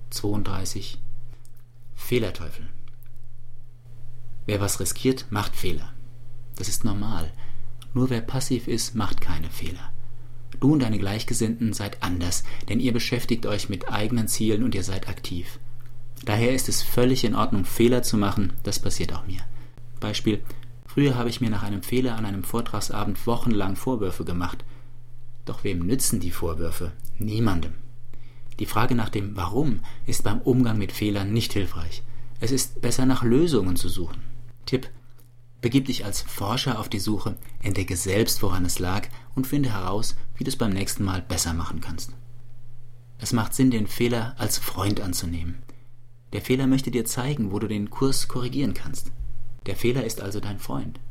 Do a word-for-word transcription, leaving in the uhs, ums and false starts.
zweiunddreißig. Fehlerteufel. Wer was riskiert, macht Fehler. Das ist normal. Nur wer passiv ist, macht keine Fehler. Du und deine Gleichgesinnten seid anders, denn ihr beschäftigt euch mit eigenen Zielen und ihr seid aktiv. Daher ist es völlig in Ordnung, Fehler zu machen, das passiert auch mir. Beispiel: Früher habe ich mir nach einem Fehler an einem Vortragsabend wochenlang Vorwürfe gemacht. Doch wem nützen die Vorwürfe? Niemandem. Die Frage nach dem Warum ist beim Umgang mit Fehlern nicht hilfreich. Es ist besser, nach Lösungen zu suchen. Tipp: Begib dich als Forscher auf die Suche, entdecke selbst, woran es lag und finde heraus, wie du es beim nächsten Mal besser machen kannst. Es macht Sinn, den Fehler als Freund anzunehmen. Der Fehler möchte dir zeigen, wo du den Kurs korrigieren kannst. Der Fehler ist also dein Freund.